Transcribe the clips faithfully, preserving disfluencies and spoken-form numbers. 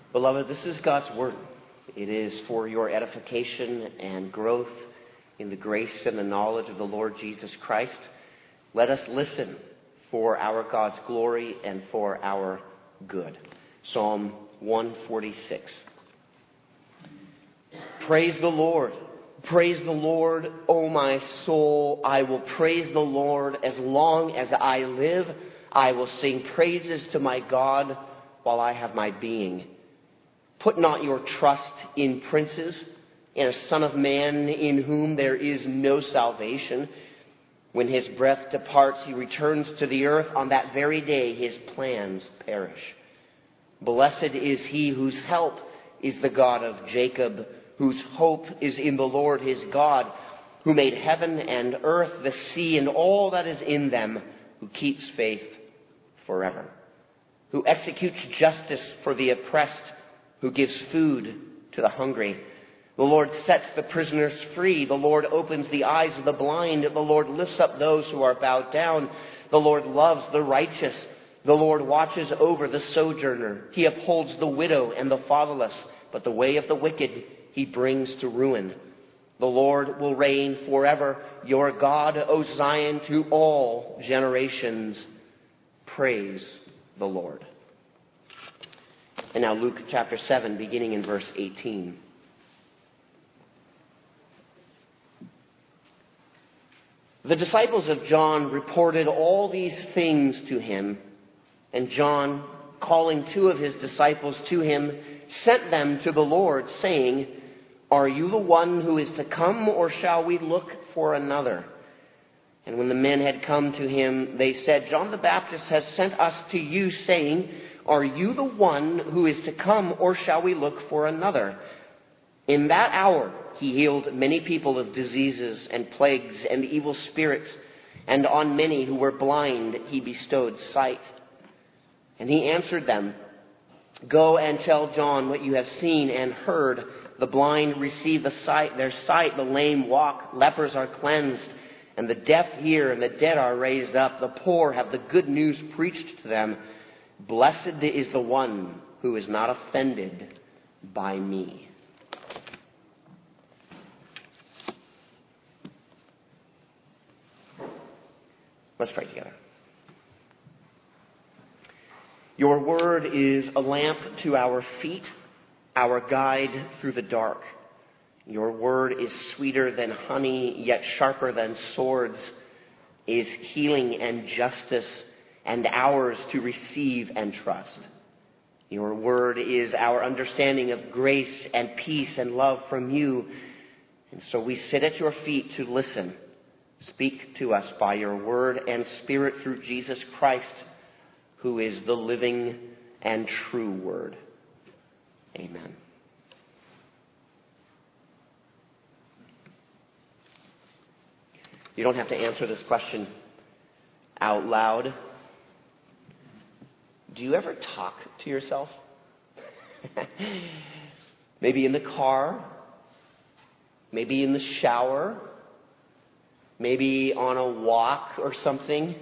Beloved, this is God's Word. It is for your edification and growth in the grace and the knowledge of the Lord Jesus Christ. Let us listen for our God's glory and for our good. Psalm one forty-six. Praise the Lord. Praise the Lord, O my soul. I will praise the Lord as long as I live. I will sing praises to my God while I have my being. Put not your trust in princes, in a son of man in whom there is no salvation. When his breath departs, he returns to the earth. On that very day, his plans perish. Blessed is he whose help is the God of Jacob, whose hope is in the Lord his God, who made heaven and earth, the sea, and all that is in them, who keeps faith forever, who executes justice for the oppressed, who gives food to the hungry. The Lord sets the prisoners free. The Lord opens the eyes of the blind. The Lord lifts up those who are bowed down. The Lord loves the righteous. The Lord watches over the sojourner. He upholds the widow and the fatherless, but the way of the wicked he brings to ruin. The Lord will reign forever. Your God, O Zion, to all generations. Praise the Lord. And now Luke chapter seven, beginning in verse eighteen. The disciples of John reported all these things to him, and John, calling two of his disciples to him, sent them to the Lord, saying, Are you the one who is to come, or shall we look for another? And when the men had come to him, they said, John the Baptist has sent us to you, saying, Are you the one who is to come, or shall we look for another? In that hour he healed many people of diseases and plagues and evil spirits, and on many who were blind he bestowed sight. And he answered them, Go and tell John what you have seen and heard. The blind receive the sight, their sight, the lame walk, lepers are cleansed, and the deaf hear, and the dead are raised up. The poor have the good news preached to them. Blessed is the one who is not offended by me. Let's pray together. Your word is a lamp to our feet, our guide through the dark. Your word is sweeter than honey, yet sharper than swords, is healing and justice, and ours to receive and trust. Your word is our understanding of grace and peace and love from you. And so we sit at your feet to listen. Speak to us by your word and spirit through Jesus Christ, who is the living and true word. Amen. You don't have to answer this question out loud. Do you ever talk to yourself? Maybe in the car, maybe in the shower, maybe on a walk or something.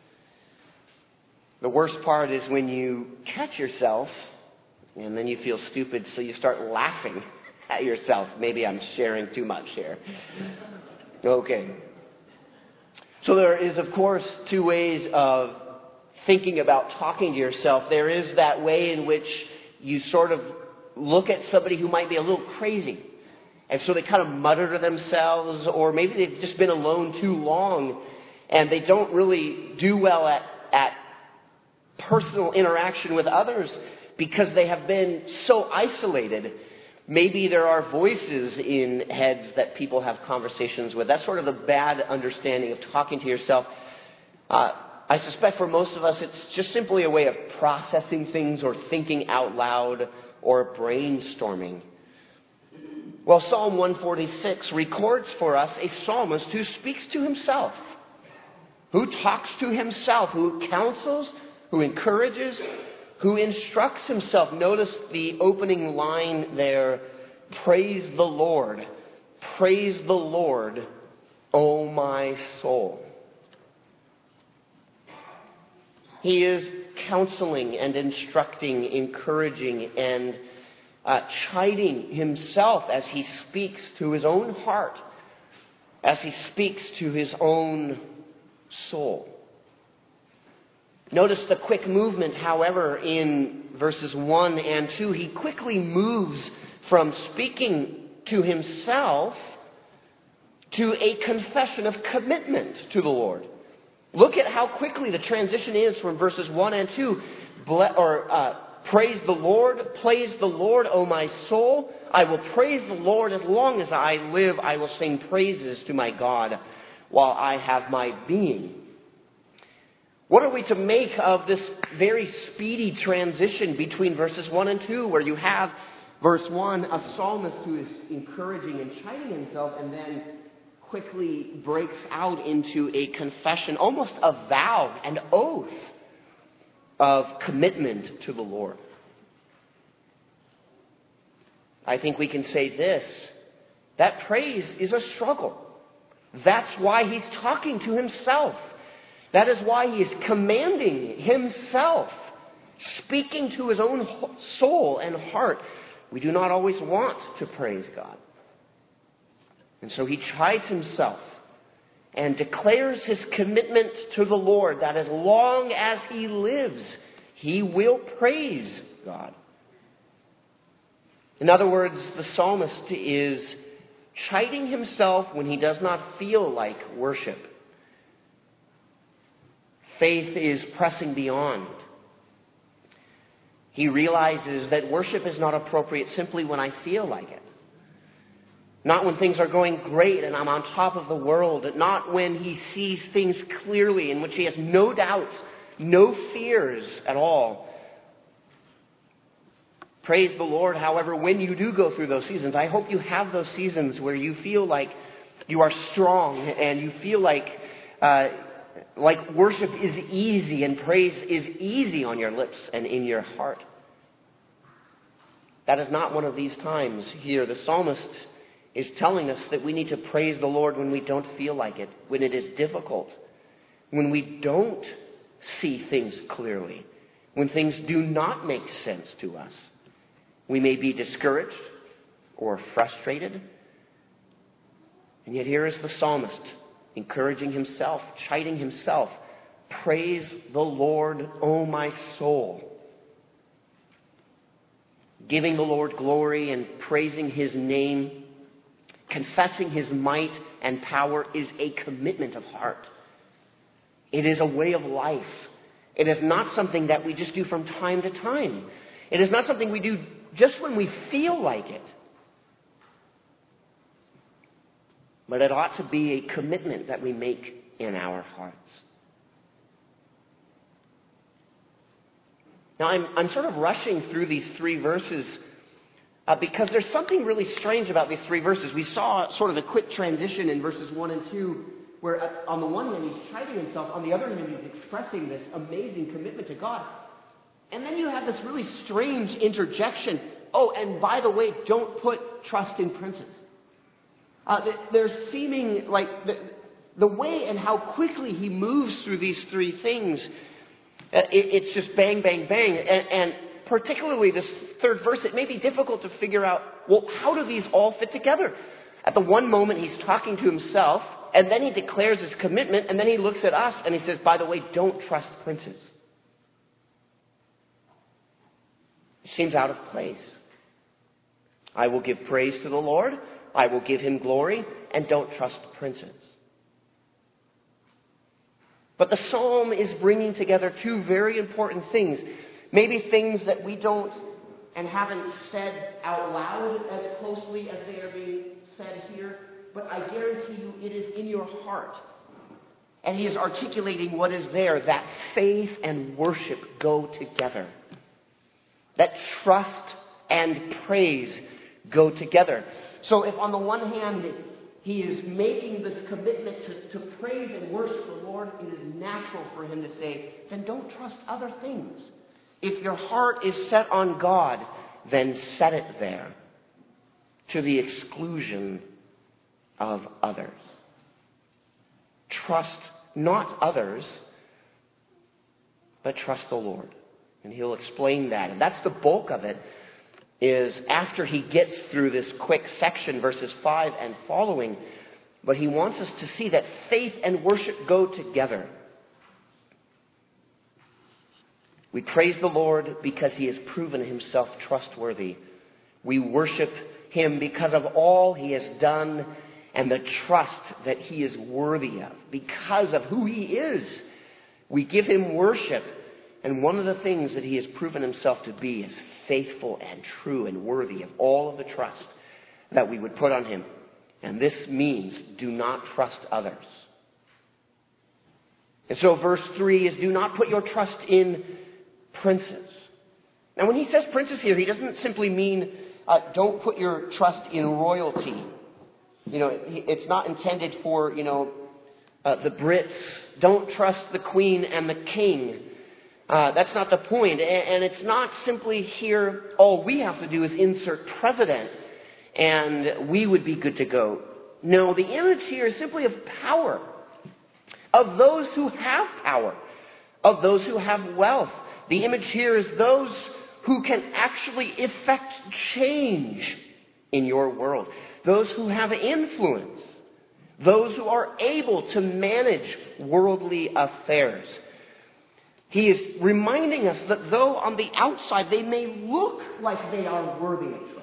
The worst part is when you catch yourself and then you feel stupid, so you start laughing at yourself. Maybe I'm sharing too much here. Okay. So there is, of course, two ways of thinking about talking to yourself. There is that way in which you sort of look at somebody who might be a little crazy, and so they kind of mutter to themselves, or maybe they've just been alone too long and they don't really do well at, at personal interaction with others because they have been so isolated. Maybe there are voices in heads that people have conversations with. That's sort of the bad understanding of talking to yourself. Uh, I suspect for most of us it's just simply a way of processing things or thinking out loud or brainstorming. Well, Psalm one forty-six records for us a psalmist who speaks to himself, who talks to himself, who counsels, who encourages, who instructs himself. Notice the opening line there, praise the Lord. Praise the Lord, O my soul. He is counseling and instructing, encouraging, and uh, chiding himself as he speaks to his own heart, as he speaks to his own soul. Notice the quick movement, however, in verses one and two. He quickly moves from speaking to himself to a confession of commitment to the Lord. Look at how quickly the transition is from verses one and two. Ble- or uh, praise the Lord, praise the Lord, O my soul. I will praise the Lord as long as I live. I will sing praises to my God while I have my being. What are we to make of this very speedy transition between verses one and two, where you have verse one, a psalmist who is encouraging and chiding himself, and then quickly breaks out into a confession, almost a vow, an oath of commitment to the Lord? I think we can say this, that praise is a struggle. That's why he's talking to himself. That is why he is commanding himself, speaking to his own soul and heart. We do not always want to praise God. And so he chides himself and declares his commitment to the Lord, that as long as he lives, he will praise God. In other words, the psalmist is chiding himself when he does not feel like worship. Faith is pressing beyond. He realizes that worship is not appropriate simply when I feel like it. Not when things are going great and I'm on top of the world. Not when he sees things clearly, in which he has no doubts, no fears at all. Praise the Lord, however, when you do go through those seasons. I hope you have those seasons where you feel like you are strong and you feel like uh, like worship is easy and praise is easy on your lips and in your heart. That is not one of these times here. The psalmist is telling us that we need to praise the Lord when we don't feel like it, when it is difficult, when we don't see things clearly, when things do not make sense to us. We may be discouraged or frustrated. And yet here is the psalmist encouraging himself, chiding himself. Praise the Lord, O my soul. Giving the Lord glory and praising his name, confessing his might and power is a commitment of heart. It is a way of life. It is not something that we just do from time to time. It is not something we do just when we feel like it. But it ought to be a commitment that we make in our hearts. Now, I'm, I'm sort of rushing through these three verses uh, because there's something really strange about these three verses. We saw sort of a quick transition in verses one and two, where uh, on the one hand he's chiding himself, on the other hand he's expressing this amazing commitment to God. And then you have this really strange interjection. Oh, and by the way, don't put trust in princes. Uh, there's seeming like the, the way and how quickly he moves through these three things, uh, it, it's just bang, bang, bang. And, and particularly this third verse, it may be difficult to figure out, well, how do these all fit together? At the one moment, he's talking to himself, and then he declares his commitment, and then he looks at us, and he says, by the way, don't trust princes. It seems out of place. I will give praise to the Lord. I will give him glory, and don't trust princes. But the psalm is bringing together two very important things. Maybe things that we don't and haven't said out loud as closely as they are being said here, but I guarantee you it is in your heart. And he is articulating what is there, that faith and worship go together. That trust and praise go together. So if on the one hand he is making this commitment to, to praise and worship the Lord, it is natural for him to say, then don't trust other things. If your heart is set on God, then set it there to the exclusion of others. Trust not others, but trust the Lord. And he'll explain that. And that's the bulk of it. is after he gets through this quick section, verses five and following, but he wants us to see that faith and worship go together. We praise the Lord because he has proven himself trustworthy. We worship him because of all he has done and the trust that he is worthy of. Because of who he is, we give him worship. And one of the things that he has proven himself to be is faithful and true and worthy of all of the trust that we would put on him. And this means do not trust others. And so verse three is do not put your trust in princes. Now when he says princes here, he doesn't simply mean uh, don't put your trust in royalty. You know, it's not intended for, you know, uh, the Brits. Don't trust the Queen and the King. Uh, that's not the point. And it's not simply here, all we have to do is insert president and we would be good to go. No, the image here is simply of power. Of those who have power. Of those who have wealth. The image here is those who can actually effect change in your world. Those who have influence. Those who are able to manage worldly affairs. He is reminding us that though on the outside they may look like they are worthy of trust,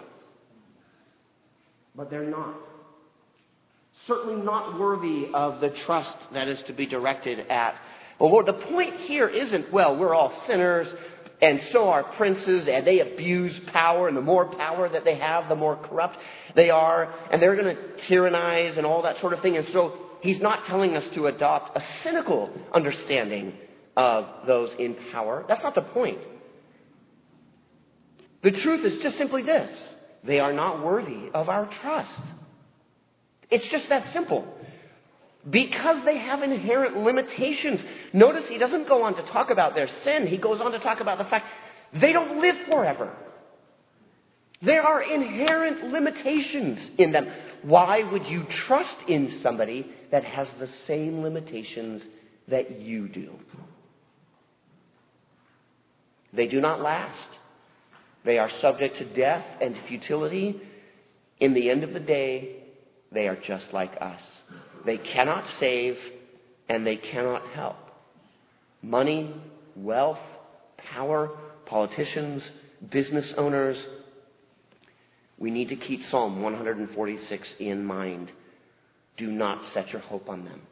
but they're not. Certainly not worthy of the trust that is to be directed at the Lord. The point here isn't, well, we're all sinners, and so are princes, and they abuse power, and the more power that they have, the more corrupt they are, and they're going to tyrannize and all that sort of thing. And so he's not telling us to adopt a cynical understanding of those in power. That's not the point. The truth is just simply this. They are not worthy of our trust. It's just that simple. Because they have inherent limitations. Notice he doesn't go on to talk about their sin. He goes on to talk about the fact they don't live forever. There are inherent limitations in them. Why would you trust in somebody that has the same limitations that you do? They do not last. They are subject to death and futility. In the end of the day, they are just like us. They cannot save and they cannot help. Money, wealth, power, politicians, business owners. We need to keep Psalm one forty-six in mind. Do not set your hope on them.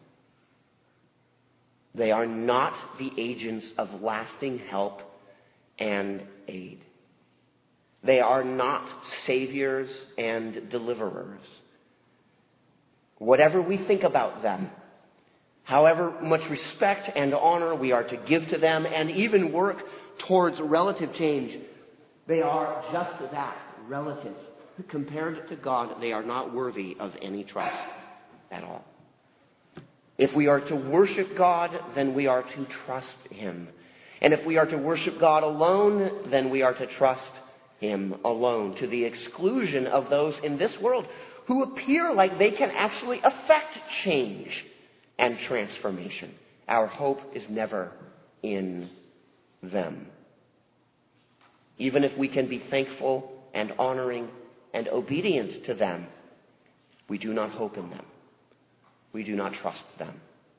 They are not the agents of lasting help and aid. They are not saviors and deliverers. Whatever we think about them, however much respect and honor we are to give to them and even work towards relative change, they are just that, relative. Compared to God, they are not worthy of any trust at all. If we are to worship God, then we are to trust him. And if we are to worship God alone, then we are to trust him alone, to the exclusion of those in this world who appear like they can actually affect change and transformation. Our hope is never in them. Even if we can be thankful and honoring and obedient to them, we do not hope in them. We do not trust them.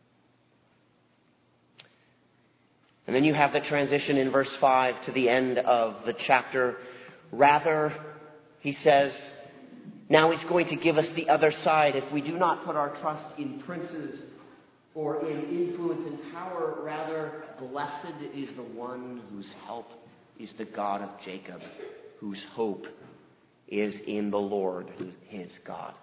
And then you have the transition in verse five to the end of the chapter. Rather, he says, now he's going to give us the other side. If we do not put our trust in princes or in influence and power, rather, blessed is the one whose help is the God of Jacob, whose hope is in the Lord, his God.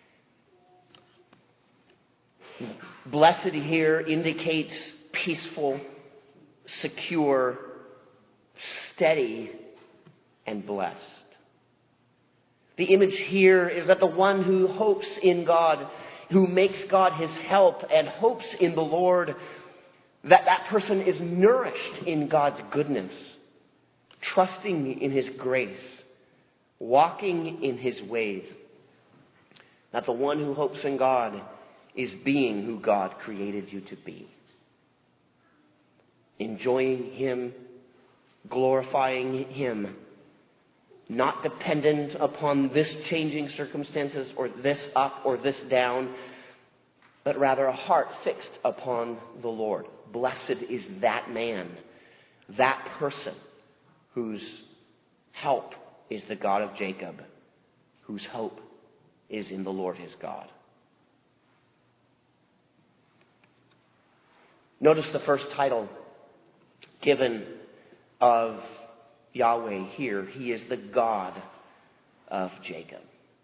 Blessed here indicates peaceful, secure, steady, and blessed. The image here is that the one who hopes in God, who makes God his help and hopes in the Lord, that that person is nourished in God's goodness, trusting in his grace, walking in his ways. That the one who hopes in God is being who God created you to be. Enjoying him, glorifying him, not dependent upon this changing circumstances or this up or this down, but rather a heart fixed upon the Lord. Blessed is that man, that person, whose help is the God of Jacob, whose hope is in the Lord his God. Notice the first title given of Yahweh here. He is the God of Jacob.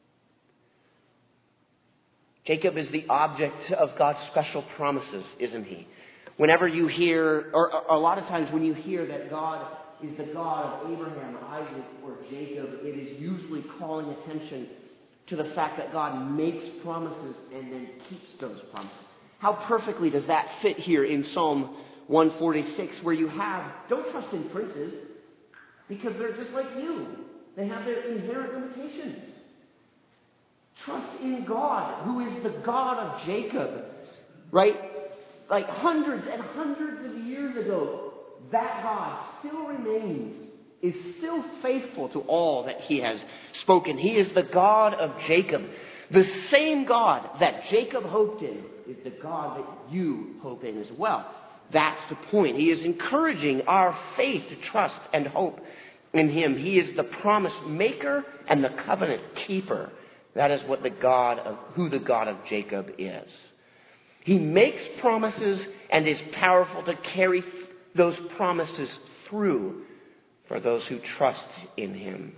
Jacob is the object of God's special promises, isn't he? Whenever you hear, or a lot of times when you hear that God is the God of Abraham, Isaac, or Jacob, it is usually calling attention to the fact that God makes promises and then keeps those promises. How perfectly does that fit here in Psalm one forty-six, where you have, don't trust in princes, because they're just like you. They have their inherent limitations. Trust in God, who is the God of Jacob. Right? Like hundreds and hundreds of years ago, that God still remains, is still faithful to all that he has spoken. He is the God of Jacob. The same God that Jacob hoped in is the God that you hope in as well. That's the point. He is encouraging our faith to trust and hope in him. He is the promise maker and the covenant keeper. That is what the God of who the God of Jacob is. He makes promises and is powerful to carry those promises through for those who trust in him.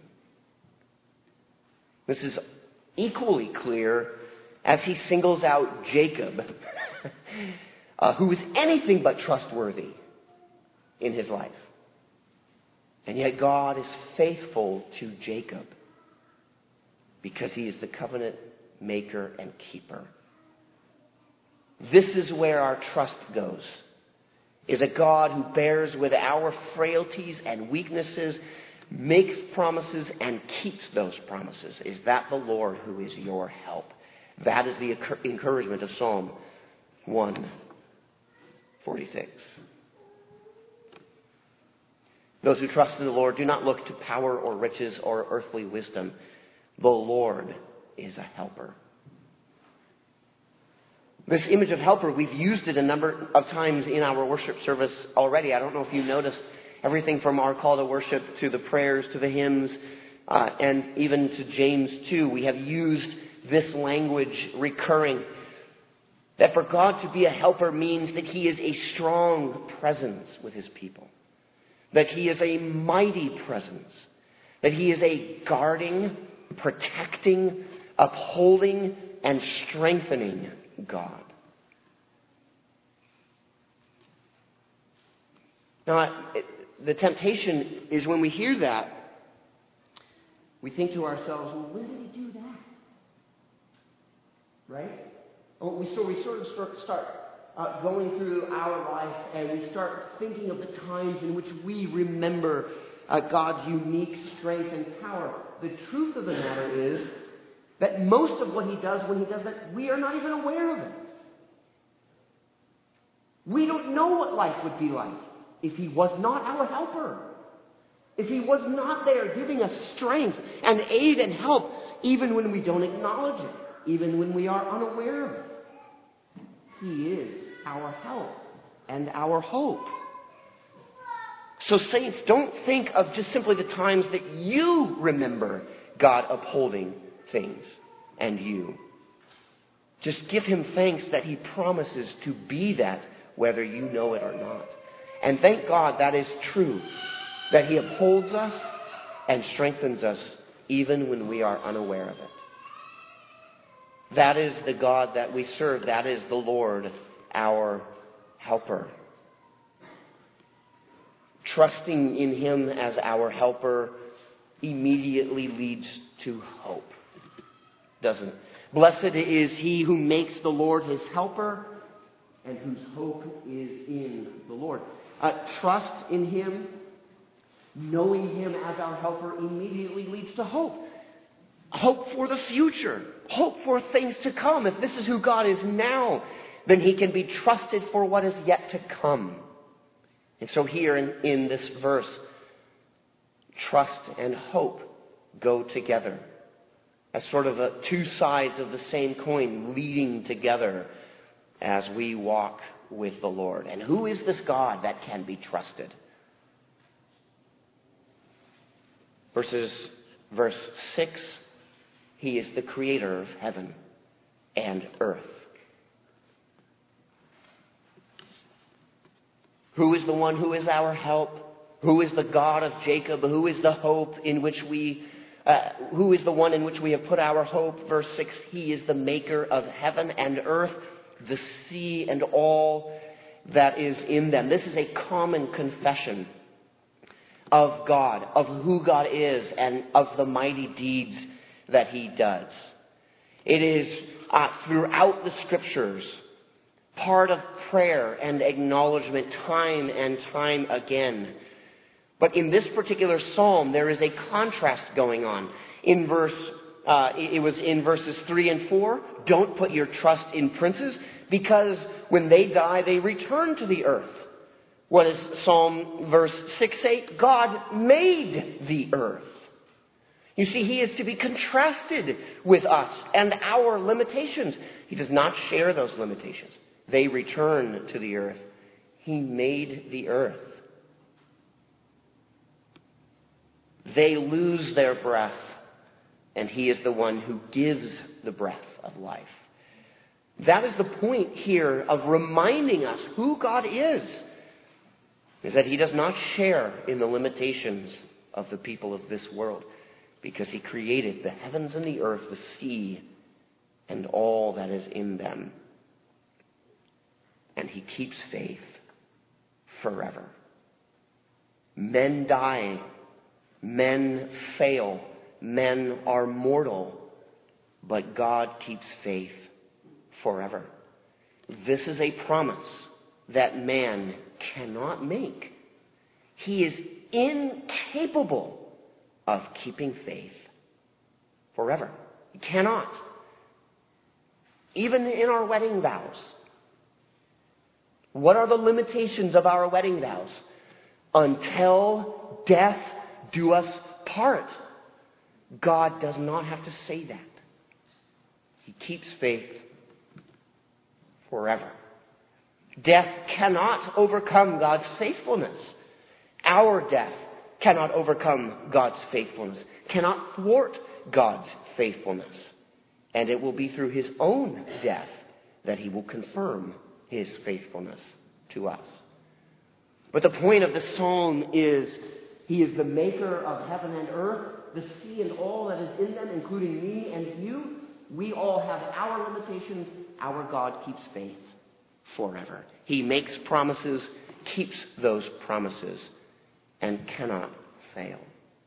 This is equally clear as he singles out Jacob, uh, who is anything but trustworthy in his life. And yet God is faithful to Jacob because he is the covenant maker and keeper. This is where our trust goes, is a God who bears with our frailties and weaknesses, makes promises and keeps those promises. Is that the Lord who is your help? That is the encouragement of Psalm one forty-six. Those who trust in the Lord do not look to power or riches or earthly wisdom. The Lord is a helper. This image of helper, we've used it a number of times in our worship service already. I don't know if you noticed everything from our call to worship to the prayers to the hymns uh, and even to James two. We have used this language recurring. That for God to be a helper means that he is a strong presence with his people. That he is a mighty presence. That he is a guarding, protecting, upholding, and strengthening God. Now, the temptation is when we hear that, we think to ourselves, well, when did he do that? Right? Well, we, so we sort of start, start uh, going through our life and we start thinking of the times in which we remember uh, God's unique strength and power. The truth of the matter is that most of what he does when he does that, we are not even aware of it. We don't know what life would be like if he was not our helper. If he was not there giving us strength and aid and help, even when we don't acknowledge it, even when we are unaware of it. He is our help and our hope. So saints, don't think of just simply the times that you remember God upholding things and you. Just give him thanks that he promises to be that whether you know it or not. And thank God that is true, that he upholds us and strengthens us even when we are unaware of it. That is the God that we serve. That is the Lord, our helper. Trusting in him as our helper immediately leads to hope, doesn't it? Blessed is he who makes the Lord his helper and whose hope is in the Lord. Uh, trust in him, knowing him as our helper immediately leads to hope. Hope for the future. Hope for things to come. If this is who God is now, then he can be trusted for what is yet to come. And so here in, in this verse, trust and hope go together as sort of a two sides of the same coin, leading together as we walk with the Lord. And who is this God that can be trusted? Verses, verse six, he is the creator of heaven and earth. Who is the one who is our help? Who is the God of Jacob? Who is the hope in which we, uh, who is the one in which we have put our hope? Verse six, he is the maker of heaven and earth, the sea and all that is in them. This is a common confession of God, of who God is, and of the mighty deeds that he does. It is uh, throughout the Scriptures part of prayer and acknowledgement time and time again. But in this particular psalm, there is a contrast going on. In verse, uh, it was in verses three and four, don't put your trust in princes, because when they die, they return to the earth. What is Psalm verse six eight? God made the earth. You see, he is to be contrasted with us and our limitations. He does not share those limitations. They return to the earth. He made the earth. They lose their breath, and he is the one who gives the breath of life. That is the point here of reminding us who God is, is that he does not share in the limitations of the people of this world, because he created the heavens and the earth, the sea, and all that is in them. And he keeps faith forever. Men die. Men fail. Men are mortal. But God keeps faith forever. This is a promise that man cannot make. He is incapable of keeping faith forever. He cannot. Even in our wedding vows. What are the limitations of our wedding vows? Until death do us part. God does not have to say that. He keeps faith forever. Death cannot overcome God's faithfulness. Our death cannot overcome God's faithfulness, cannot thwart God's faithfulness. And it will be through his own death that he will confirm his faithfulness to us. But the point of the psalm is, he is the maker of heaven and earth, the sea and all that is in them, including me and you. We all have our limitations. Our God keeps faith forever. He makes promises, keeps those promises, and cannot fail.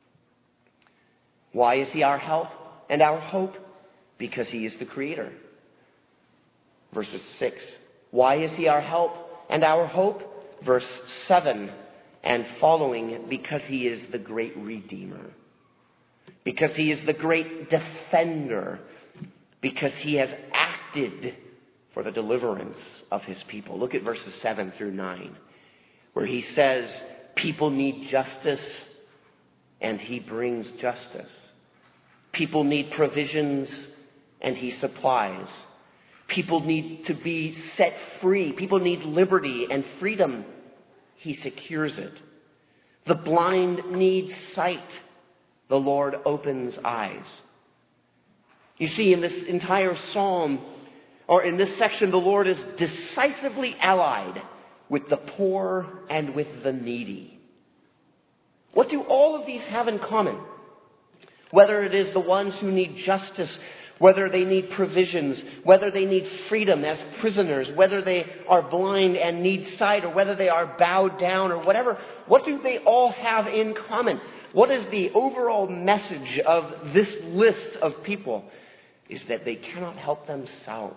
Why is he our help and our hope? Because he is the creator. Verses six. Why is he our help and our hope? Verse seven and following, because he is the great Redeemer. Because he is the great Defender. Because he has acted for the deliverance of his people. Look at verses seven through nine, where he says, people need justice, and he brings justice. People need provisions, and he supplies. People need to be set free. People need liberty and freedom. He secures it. The blind need sight. The Lord opens eyes. You see, in this entire psalm, or in this section, the Lord is decisively allied with the poor and with the needy. What do all of these have in common? Whether it is the ones who need justice, whether they need provisions, whether they need freedom as prisoners, whether they are blind and need sight, or whether they are bowed down, or whatever, what do they all have in common? What is the overall message of this list of people? Is that they cannot help themselves.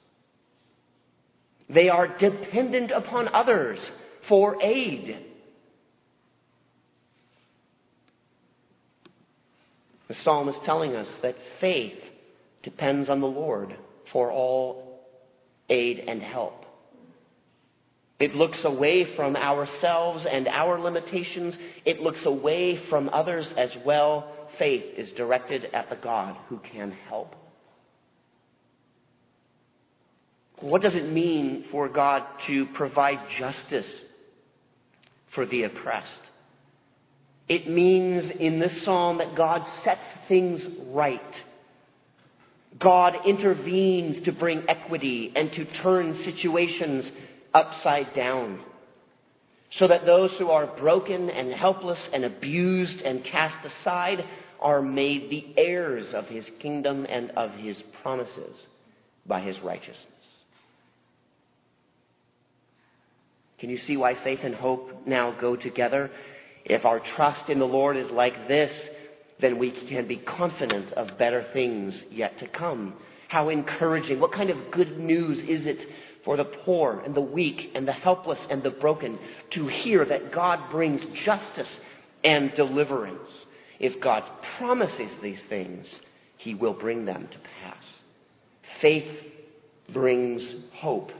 They are dependent upon others for aid. The psalm is telling us that faith depends on the Lord for all aid and help. It looks away from ourselves and our limitations. It looks away from others as well faith is directed at the God who can help. What does it mean for God to provide justice for the oppressed? It means in this psalm that God sets things right. God intervenes to bring equity and to turn situations upside down, so that those who are broken and helpless and abused and cast aside are made the heirs of his kingdom and of his promises by his righteousness. Can you see why faith and hope now go together? If our trust in the Lord is like this, then we can be confident of better things yet to come. How encouraging. What kind of good news is it for the poor and the weak and the helpless and the broken to hear that God brings justice and deliverance. If God promises these things, he will bring them to pass. Faith brings hope.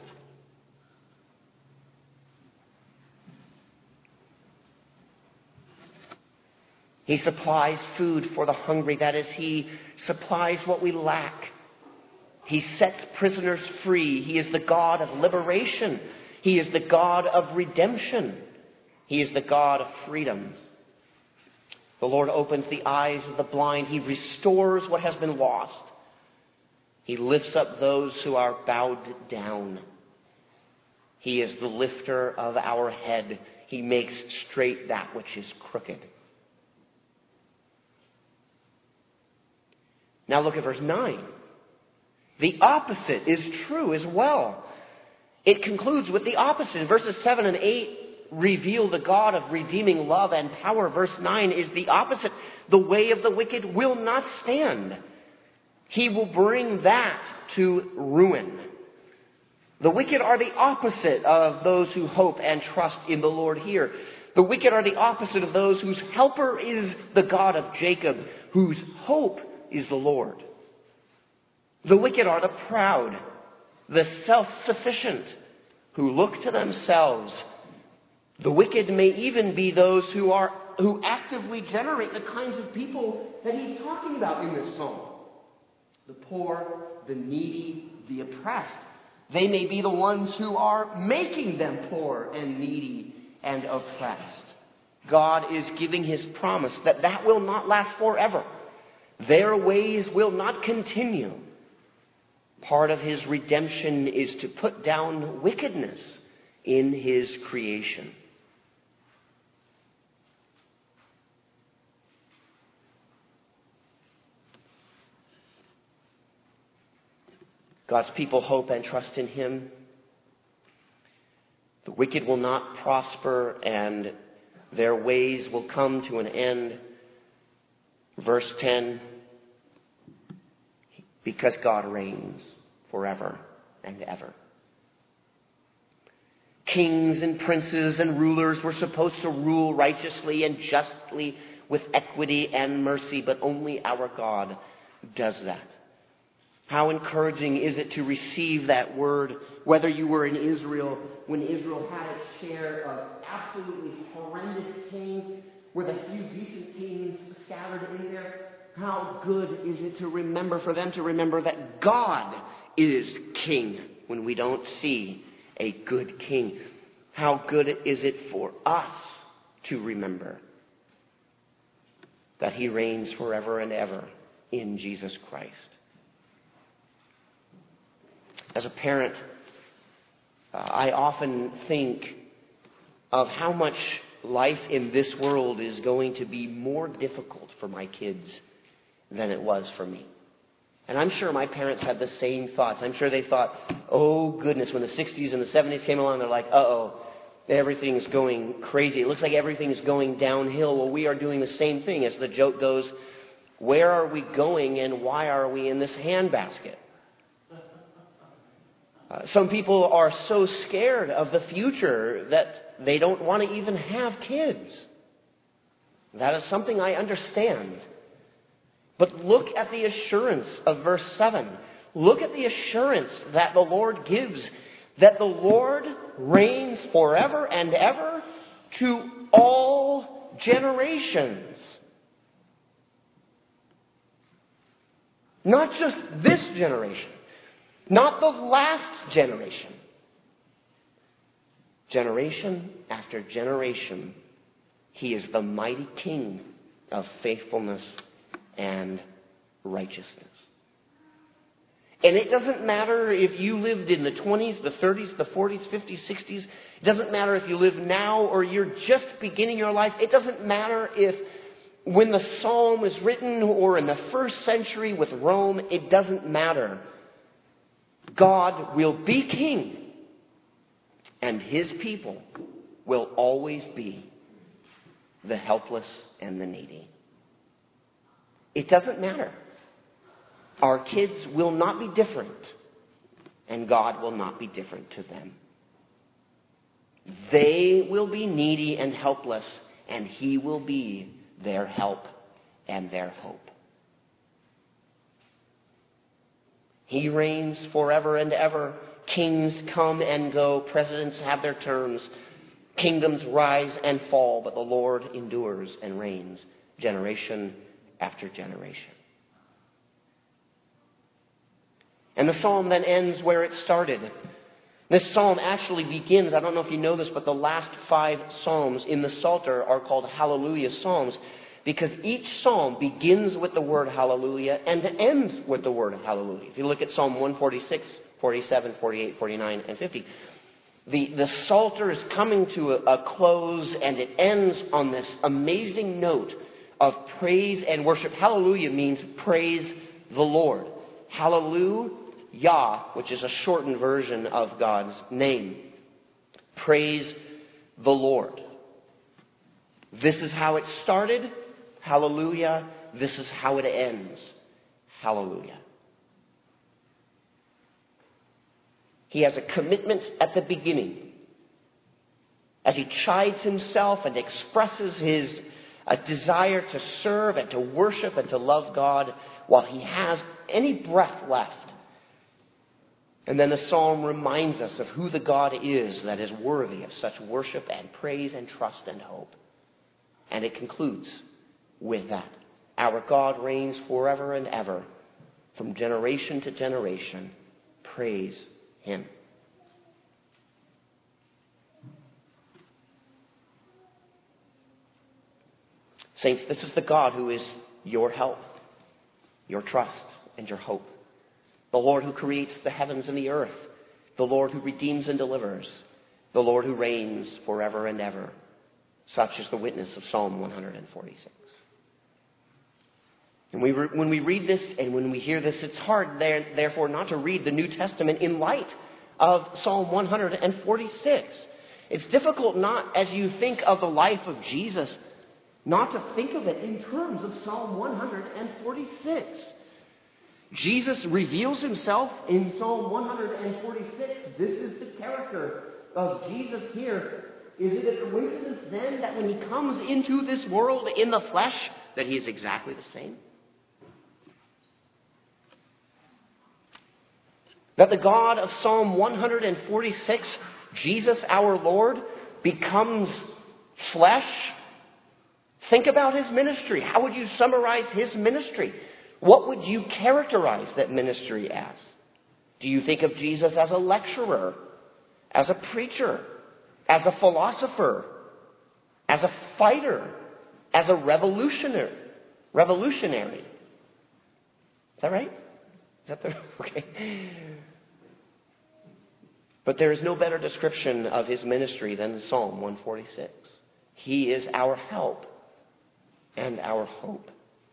He supplies food for the hungry. That is, he supplies what we lack. He sets prisoners free. He is the God of liberation. He is the God of redemption. He is the God of freedom. The Lord opens the eyes of the blind. He restores what has been lost. He lifts up those who are bowed down. He is the lifter of our head. He makes straight that which is crooked. Now look at verse nine. The opposite is true as well. It concludes with the opposite. Verses seven and eight reveal the God of redeeming love and power. Verse nine is the opposite. The way of the wicked will not stand. He will bring that to ruin. The wicked are the opposite of those who hope and trust in the Lord here. The wicked are the opposite of those whose helper is the God of Jacob, whose hope is the Lord. The wicked are the proud, the self-sufficient, who look to themselves. The wicked may even be those who are who actively generate the kinds of people that he's talking about in this psalm. The poor, the needy, the oppressed. They may be the ones who are making them poor and needy and oppressed. God is giving his promise that that will not last forever. Their ways will not continue. Part of his redemption is to put down wickedness in his creation. God's people hope and trust in him. The wicked will not prosper, and their ways will come to an end. Verse ten, because God reigns forever and ever. Kings and princes and rulers were supposed to rule righteously and justly with equity and mercy, but only our God does that. How encouraging is it to receive that word, whether you were in Israel, when Israel had its share of absolutely horrendous kings, with a few decent kings scattered in there. How good is it to remember, for them to remember that God is king when we don't see a good king. How good is it for us to remember that he reigns forever and ever in Jesus Christ. As a parent, uh, I often think of how much life in this world is going to be more difficult for my kids than it was for me. And I'm sure my parents had the same thoughts. I'm sure they thought, oh goodness, when the sixties and the seventies came along, they're like, uh-oh, everything's going crazy. It looks like everything's going downhill. Well, we are doing the same thing. As the joke goes, where are we going and why are we in this handbasket? Uh, some people are so scared of the future that they don't want to even have kids. That is something I understand. But look at the assurance of verse seven. Look at the assurance that the Lord gives, that the Lord reigns forever and ever to all generations. Not just this generation. Not the last generation. Generation after generation, He is the mighty King of faithfulness and righteousness. And it doesn't matter if you lived in the twenties, the thirties, the forties, fifties, sixties. It doesn't matter if you live now or you're just beginning your life. It doesn't matter if when the psalm is written or in the first century with Rome. It doesn't matter. God will be king. And His people will always be the helpless and the needy. It doesn't matter. Our kids will not be different, and God will not be different to them. They will be needy and helpless, and He will be their help and their hope. He reigns forever and ever. Kings come and go. Presidents have their terms. Kingdoms rise and fall, but the Lord endures and reigns generation after generation. And the psalm then ends where it started. This psalm actually begins, I don't know if you know this, but the last five psalms in the Psalter are called Hallelujah Psalms because each psalm begins with the word hallelujah and ends with the word hallelujah. If you look at Psalm one forty-six, forty-seven, forty-eight, forty-nine, and fifty, the, the Psalter is coming to a, a close and it ends on this amazing note of praise and worship. Hallelujah means praise the Lord. Hallelujah. Yah, which is a shortened version of God's name. Praise the Lord. This is how it started. Hallelujah. This is how it ends. Hallelujah. He has a commitment at the beginning. As he chides himself and expresses his a desire to serve and to worship and to love God while he has any breath left. And then the psalm reminds us of who the God is that is worthy of such worship and praise and trust and hope. And it concludes with that. Our God reigns forever and ever, from generation to generation. Praise Him. Saints, this is the God who is your help, your trust, and your hope. The Lord who creates the heavens and the earth. The Lord who redeems and delivers. The Lord who reigns forever and ever. Such is the witness of Psalm one forty-six. And we re- when we read this and when we hear this, it's hard, there, therefore, not to read the New Testament in light of Psalm one forty-six. It's difficult not, as you think of the life of Jesus, not to think of it in terms of Psalm one forty-six. Jesus reveals himself in Psalm one forty-six. This is the character of Jesus here. Is it a coincidence then that when he comes into this world in the flesh, that he is exactly the same? That the God of Psalm one forty-six, Jesus our Lord, becomes flesh? Think about his ministry. How would you summarize his ministry? What would you characterize that ministry as? Do you think of Jesus as a lecturer, as a preacher, as a philosopher, as a fighter, as a revolutionary? Revolutionary. Is that right? Is that the okay? But there is no better description of his ministry than Psalm one forty-six. He is our help and our hope.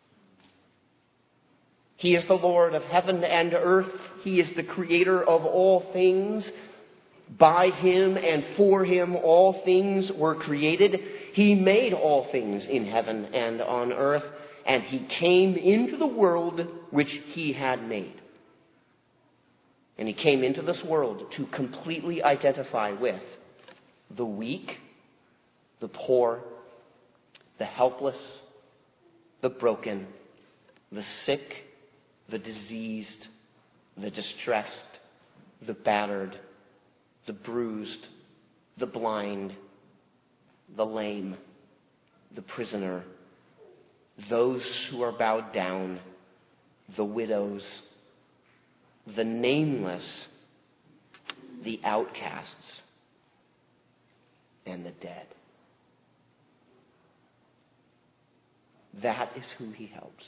He is the Lord of heaven and earth. He is the creator of all things. By him and for him all things were created. He made all things in heaven and on earth, and he came into the world which he had made. And he came into this world to completely identify with the weak, the poor, the helpless, the broken, the sick, the diseased, the distressed, the battered, the bruised, the blind, the lame, the prisoner, those who are bowed down, the widows, the nameless, the outcasts, and the dead. That is who he helps.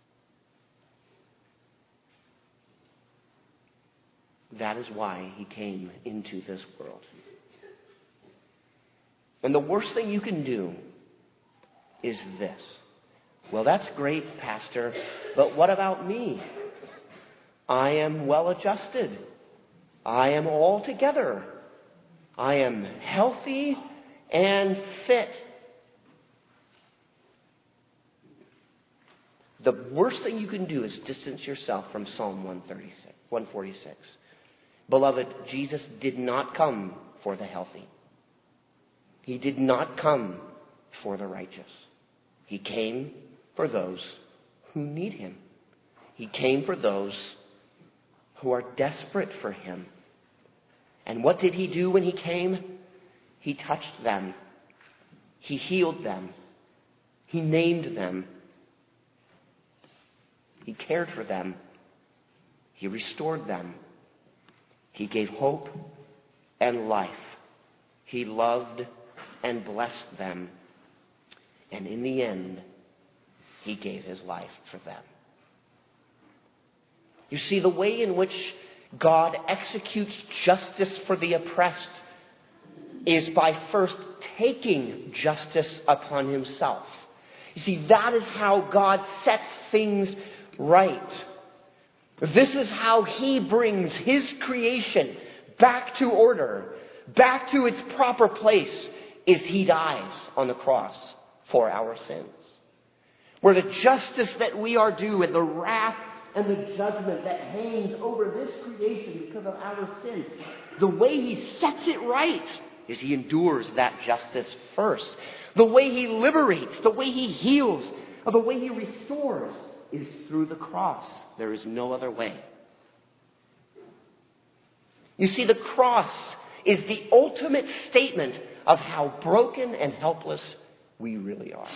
That is why he came into this world. And the worst thing you can do is this. Well, that's great, Pastor, but what about me? I am well adjusted. I am all together. I am healthy and fit. The worst thing you can do is distance yourself from Psalm one thirty-six, one forty-six. Beloved, Jesus did not come for the healthy. He did not come for the righteous. He came for those who need him. He came for those who are desperate for him. And what did he do when he came? He touched them. He healed them. He named them. He cared for them. He restored them. He gave hope and life. He loved and blessed them. And in the end, he gave his life for them. You see, the way in which God executes justice for the oppressed is by first taking justice upon himself. You see, that is how God sets things right. This is how he brings his creation back to order, back to its proper place, is he dies on the cross for our sins. Where the justice that we are due and the wrath and the judgment that hangs over this creation because of our sin, the way he sets it right is he endures that justice first. The way he liberates, the way he heals, or the way he restores is through the cross. There is no other way. You see, the cross is the ultimate statement of how broken and helpless we really are.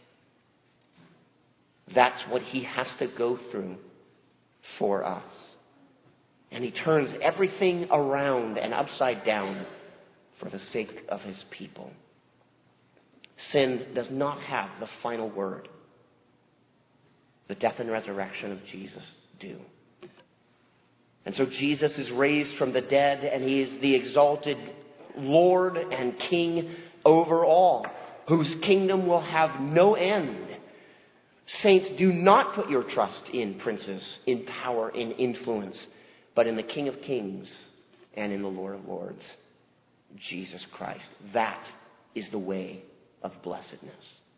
That's what he has to go through for us. And he turns everything around and upside down for the sake of his people. Sin does not have the final word. The death and resurrection of Jesus do. And so Jesus is raised from the dead, and he is the exalted Lord and King over all, whose kingdom will have no end. Saints, do not put your trust in princes, in power, in influence, but in the King of Kings and in the Lord of Lords, Jesus Christ. That is the way of blessedness.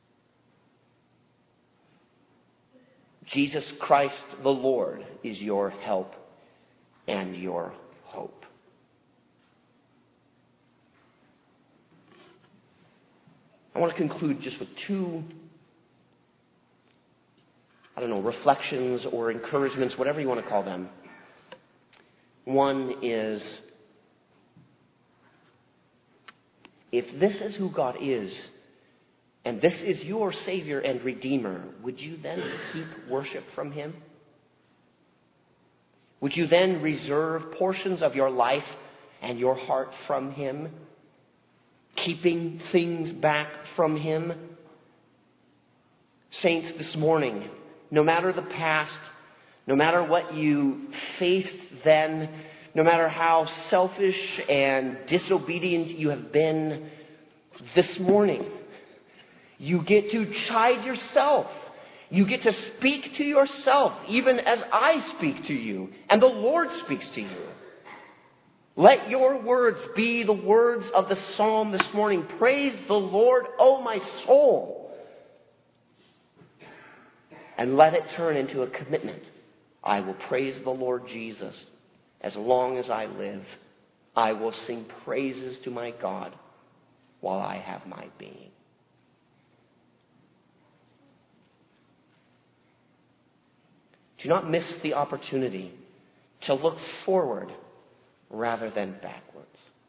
Jesus Christ the Lord is your help and your hope. I want to conclude just with two, I don't know, reflections or encouragements, whatever you want to call them. One is, if this is who God is, and this is your Savior and Redeemer, would you then keep worship from him? Would you then reserve portions of your life and your heart from him, keeping things back from him? Saints, this morning, no matter the past, no matter what you faced then, no matter how selfish and disobedient you have been, this morning, you get to chide yourself. You get to speak to yourself, even as I speak to you, and the Lord speaks to you. Let your words be the words of the psalm this morning. Praise the Lord, O my soul. And let it turn into a commitment. I will praise the Lord Jesus as long as I live. I will sing praises to my God while I have my being. Do not miss the opportunity to look forward rather than backwards.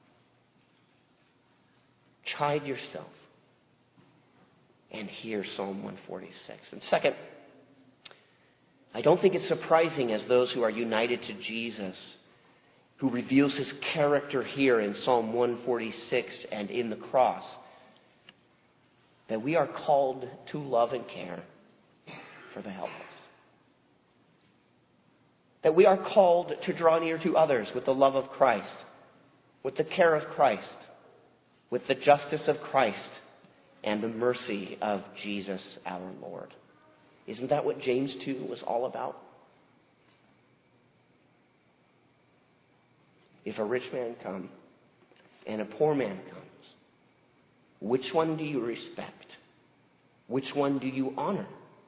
Chide yourself and hear Psalm one forty-six. And second, I don't think it's surprising as those who are united to Jesus, who reveals his character here in Psalm one forty-six and in the cross, that we are called to love and care for the helpless. That we are called to draw near to others with the love of Christ, with the care of Christ, with the justice of Christ, and the mercy of Jesus our Lord. Isn't that what James two was all about? If a rich man comes and a poor man comes, which one do you respect? Which one do you honor?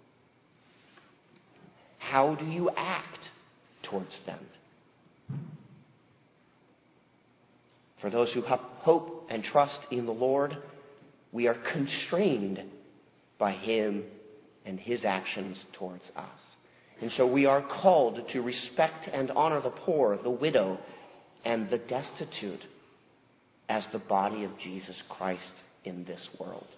How do you act towards them? For those who have hope and trust in the Lord, we are constrained by him and his actions towards us. And so we are called to respect and honor the poor, the widow, and the destitute as the body of Jesus Christ in this world.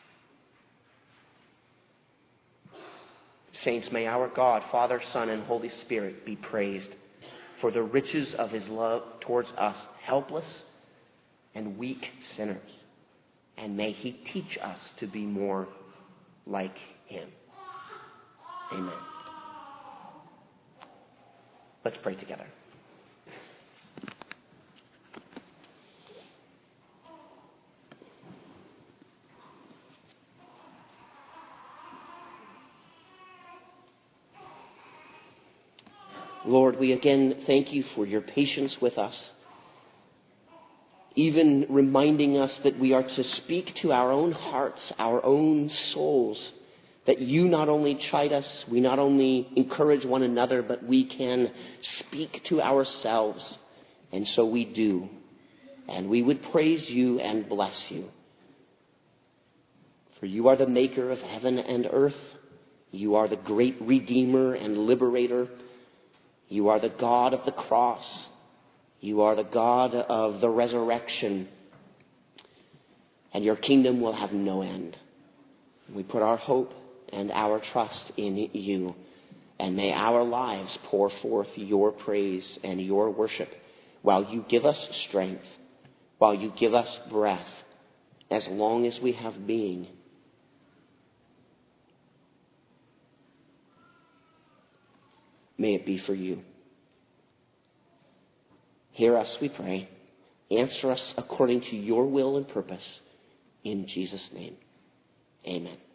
Saints, may our God, Father, Son, and Holy Spirit be praised for the riches of his love towards us, helpless and weak sinners. And may he teach us to be more like him. Amen. Let's pray together. Lord, we again thank you for your patience with us, even reminding us that we are to speak to our own hearts, our own souls, that you not only chide us, we not only encourage one another, but we can speak to ourselves. And so we do. And we would praise you and bless you. For you are the maker of heaven and earth. You are the great Redeemer and Liberator. You are the God of the cross. You are the God of the resurrection. And your kingdom will have no end. We put our hope and our trust in you. And may our lives pour forth your praise and your worship while you give us strength, while you give us breath, as long as we have being. May it be for you. Hear us, we pray. Answer us according to your will and purpose. In Jesus' name, amen.